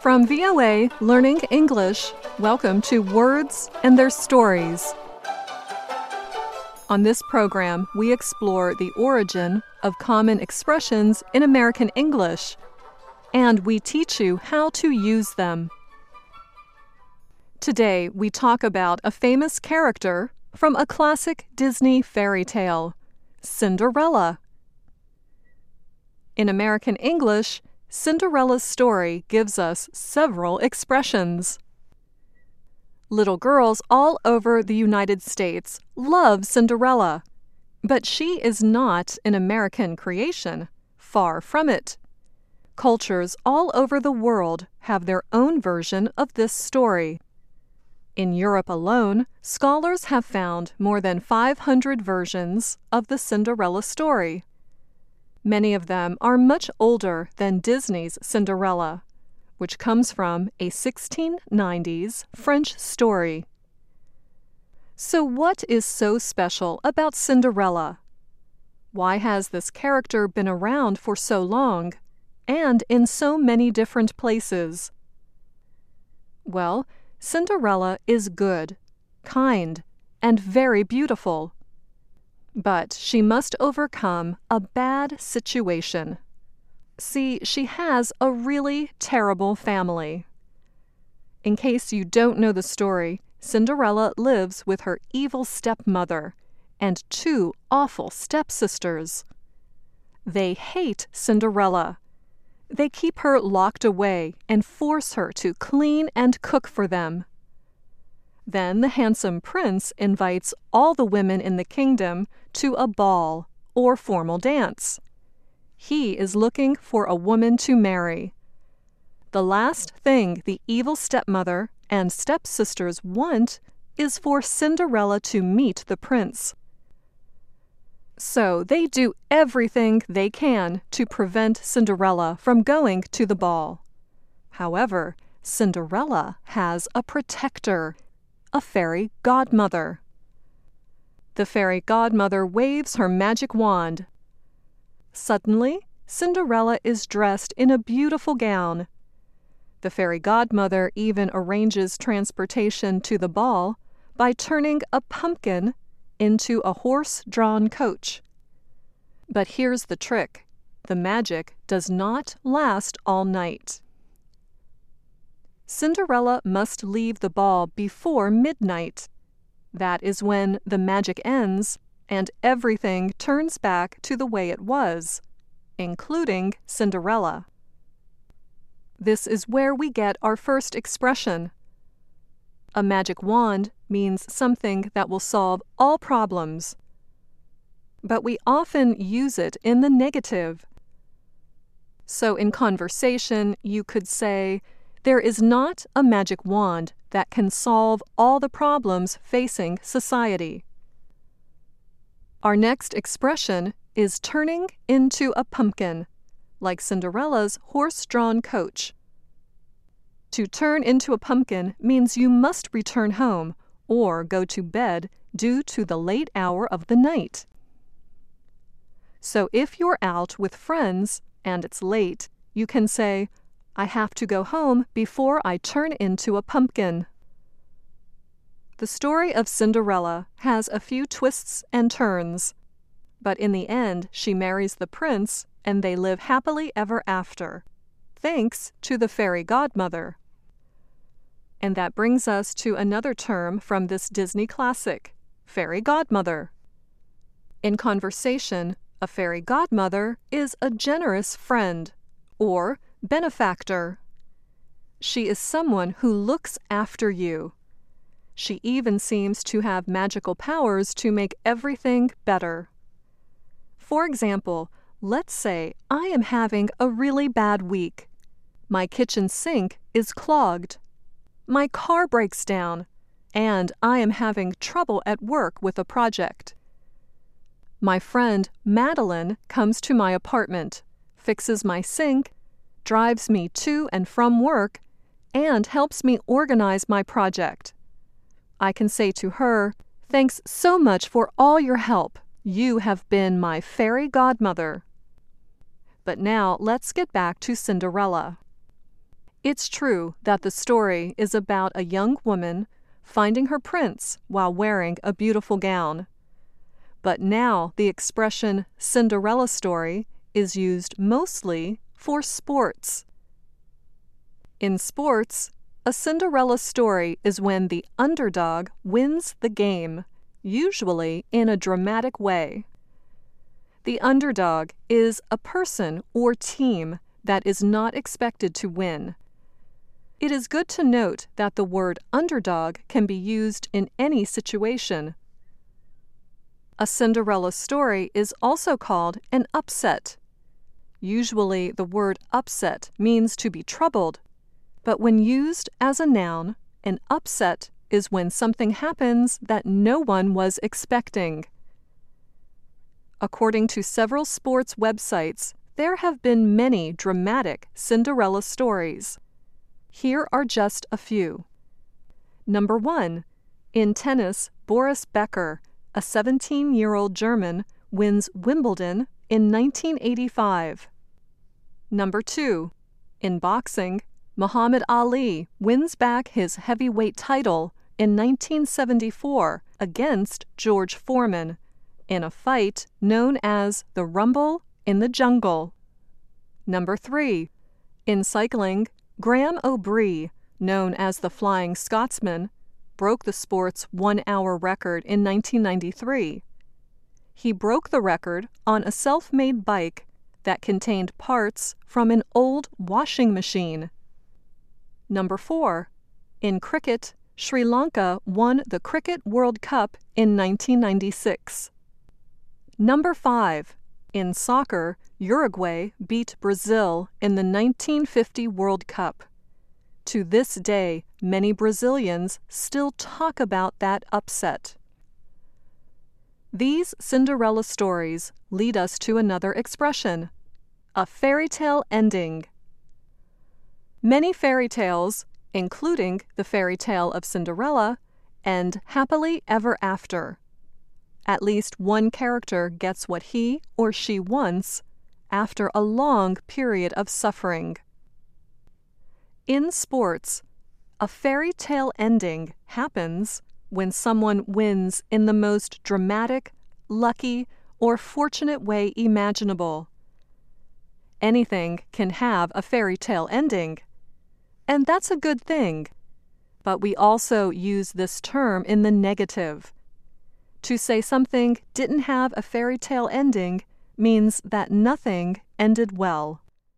From VOA Learning English, welcome to Words and Their Stories. On this program, we explore the origin of common expressions in American English, and we teach you how to use them. Today, we talk about a famous character from a classic Disney fairy tale, Cinderella. In American English, Cinderella's story gives us several expressions. Little girls all over the United States love Cinderella, but she is not an American creation, far from it. Cultures all over the world have their own version of this story. In Europe alone, scholars have found more than 500 versions of the Cinderella story. Many of them are much older than Disney's Cinderella, which comes from a 1690s French story. So what is so special about Cinderella? Why has this character been around for so long, and in so many different places? Well, Cinderella is good, kind, and very beautiful. But she must overcome a bad situation. See, she has a really terrible family. In case you don't know the story, Cinderella lives with her evil stepmother and two awful stepsisters. They hate Cinderella. They keep her locked away and force her to clean and cook for them. Then the handsome prince invites all the women in the kingdom to a ball or formal dance. He is looking for a woman to marry. The last thing the evil stepmother and stepsisters want is for Cinderella to meet the prince. So they do everything they can to prevent Cinderella from going to the ball. However, Cinderella has a protector, a fairy godmother. The fairy godmother waves her magic wand. Suddenly, Cinderella is dressed in a beautiful gown. The fairy godmother even arranges transportation to the ball by turning a pumpkin into a horse-drawn coach. But here's the trick: the magic does not last all night. Cinderella must leave the ball before midnight. That is when the magic ends and everything turns back to the way it was, including Cinderella. This is where we get our first expression. A magic wand means something that will solve all problems. But we often use it in the negative. So in conversation, you could say, "There is not a magic wand that can solve all the problems facing society." Our next expression is turning into a pumpkin, like Cinderella's horse-drawn coach. To turn into a pumpkin means you must return home or go to bed due to the late hour of the night. So if you're out with friends and it's late, you can say, "I have to go home before I turn into a pumpkin." The story of Cinderella has a few twists and turns, but in the end she marries the prince and they live happily ever after, thanks to the fairy godmother. And that brings us to another term from this Disney classic, fairy godmother. In conversation, a fairy godmother is a generous friend, or benefactor. She is someone who looks after you. She even seems to have magical powers to make everything better. For example, let's say I am having a really bad week. My kitchen sink is clogged. My car breaks down, and I am having trouble at work with a project. My friend Madeline comes to my apartment, fixes my sink, drives me to and from work, and helps me organize my project. I can say to her, "Thanks so much for all your help. You have been my fairy godmother." But now let's get back to Cinderella. It's true that the story is about a young woman finding her prince while wearing a beautiful gown. But now the expression Cinderella story is used mostly for sports. In sports, a Cinderella story is when the underdog wins the game, usually in a dramatic way. The underdog is a person or team that is not expected to win. It is good to note that the word underdog can be used in any situation. A Cinderella story is also called an upset. Usually the word upset means to be troubled, but when used as a noun, an upset is when something happens that no one was expecting. According to several sports websites, there have been many dramatic Cinderella stories. Here are just a few. Number 1. In tennis, Boris Becker, a 17-year-old German, wins Wimbledon in 1985. Number 2. In boxing, Muhammad Ali wins back his heavyweight title in 1974 against George Foreman in a fight known as the Rumble in the Jungle. Number 3. In cycling, Graham O'Brien, known as the Flying Scotsman, broke the sport's 1-hour record in 1993. He broke the record on a self-made bike that contained parts from an old washing machine. Number 4. In cricket, Sri Lanka won the Cricket World Cup in 1996. Number 5. In soccer, Uruguay beat Brazil in the 1950 World Cup. To this day, many Brazilians still talk about that upset. These Cinderella stories lead us to another expression, a fairy tale ending. Many fairy tales, including the fairy tale of Cinderella, end happily ever after. At least one character gets what he or she wants after a long period of suffering. In sports, a fairy tale ending happens when someone wins in the most dramatic, lucky, or fortunate way imaginable. Anything can have a fairy tale ending, and that's a good thing. But we also use this term in the negative. To say something didn't have a fairy tale ending means that nothing ended well.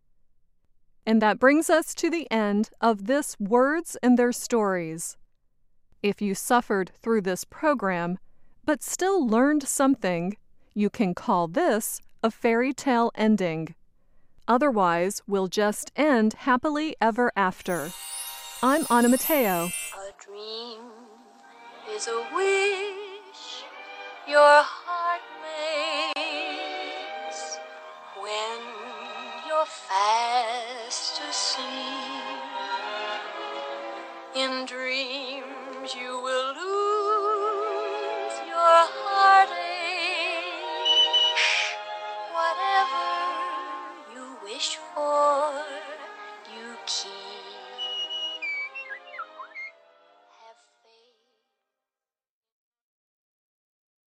And that brings us to the end of this Words and Their Stories. If you suffered through this program, but still learned something, you can call this a fairy tale ending. Otherwise, we'll just end happily ever after. I'm Anna Mateo. A dream is a wish your heart